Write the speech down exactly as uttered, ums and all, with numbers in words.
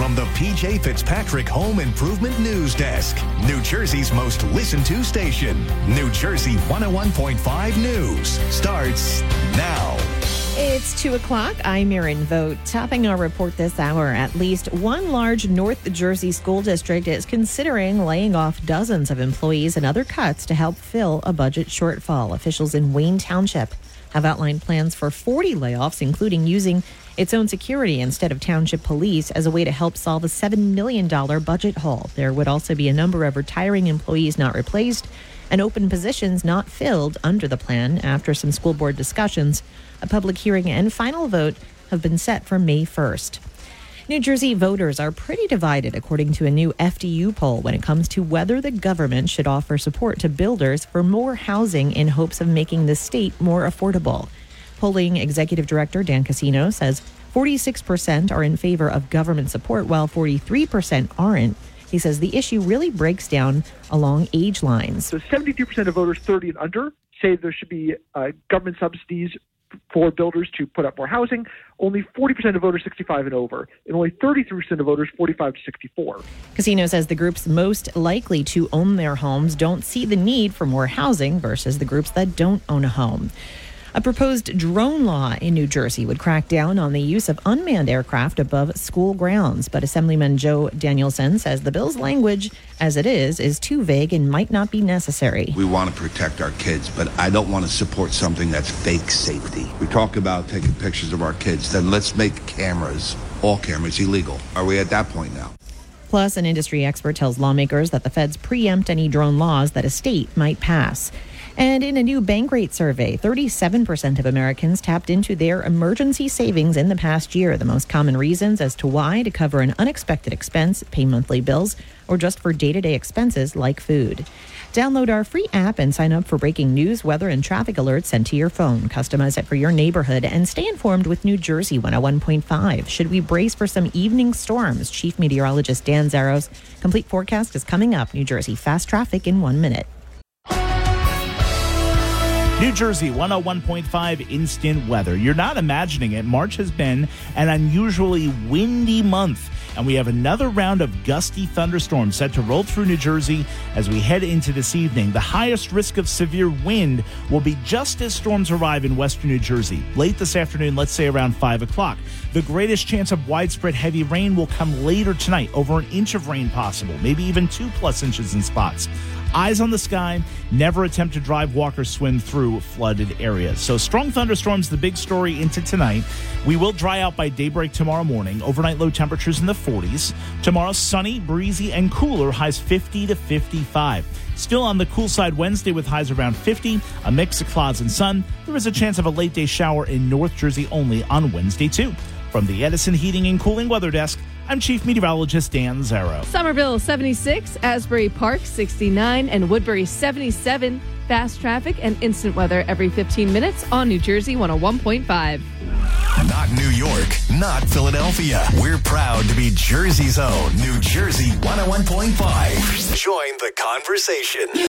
from the P J Fitzpatrick Home Improvement News Desk, New Jersey's most listened to station. New Jersey one oh one point five News starts now. It's two o'clock. I'm Erin Vogt. Topping our report this hour, at least one large North Jersey school district is considering laying off dozens of employees and other cuts to help fill a budget shortfall. Officials in Wayne Township have outlined plans for forty layoffs, including using its own security instead of township police as a way to help solve a seven million dollars budget hole. There would also be a number of retiring employees not replaced and open positions not filled under the plan. After some school board discussions, a public hearing and final vote have been set for May first. New Jersey voters are pretty divided, according to a new F D U poll, when it comes to whether the government should offer support to builders for more housing in hopes of making the state more affordable. Polling Executive Director Dan Casino says forty-six percent are in favor of government support, while forty-three percent aren't. He says the issue really breaks down along age lines. So seventy-two percent of voters thirty and under say there should be uh, government subsidies for builders to put up more housing. Only forty percent of voters sixty-five and over, and only thirty-three percent of voters forty-five to sixty-four. Casino says the groups most likely to own their homes don't see the need for more housing versus the groups that don't own a home. A proposed drone law in New Jersey would crack down on the use of unmanned aircraft above school grounds. But Assemblyman Joe Danielson says the bill's language, as it is, is too vague and might not be necessary. We want to protect our kids, but I don't want to support something that's fake safety. We talk about taking pictures of our kids, then let's make cameras, all cameras, illegal. Are we at that point now? Plus, an industry expert tells lawmakers that the feds preempt any drone laws that a state might pass. And in a new Bankrate survey, thirty-seven percent of Americans tapped into their emergency savings in the past year. The most common reasons as to why: to cover an unexpected expense, pay monthly bills, or just for day-to-day expenses like food. Download our free app and sign up for breaking news, weather, and traffic alerts sent to your phone. Customize it for your neighborhood and stay informed with New Jersey one oh one point five. Should we brace for some evening storms? Chief Meteorologist Dan Zaros' complete forecast is coming up. New Jersey fast traffic in one minute. New Jersey one oh one point five instant weather. You're not imagining it. March has been an unusually windy month, and we have another round of gusty thunderstorms set to roll through New Jersey as we head into this evening. The highest risk of severe wind will be just as storms arrive in western New Jersey. Late this afternoon, let's say around five o'clock. The greatest chance of widespread heavy rain will come later tonight, over an inch of rain possible, maybe even two plus inches in spots. Eyes on the sky, never attempt to drive, walk, or swim through flooded areas. So strong thunderstorms, the big story into tonight. We will dry out by daybreak tomorrow morning. Overnight low temperatures in the forties. Tomorrow, sunny, breezy, and cooler, highs fifty to fifty-five. Still on the cool side Wednesday with highs around fifty, a mix of clouds and sun. There is a chance of a late day shower in North Jersey only on Wednesday, too. From the Edison Heating and Cooling Weather Desk, I'm Chief Meteorologist Dan Zaro. Somerville seventy-six, Asbury Park sixty-nine, and Woodbury seventy-seven. Fast traffic and instant weather every fifteen minutes on New Jersey one oh one point five. Not New York, not Philadelphia. We're proud to be Jersey's own New Jersey one oh one point five. Join the conversation.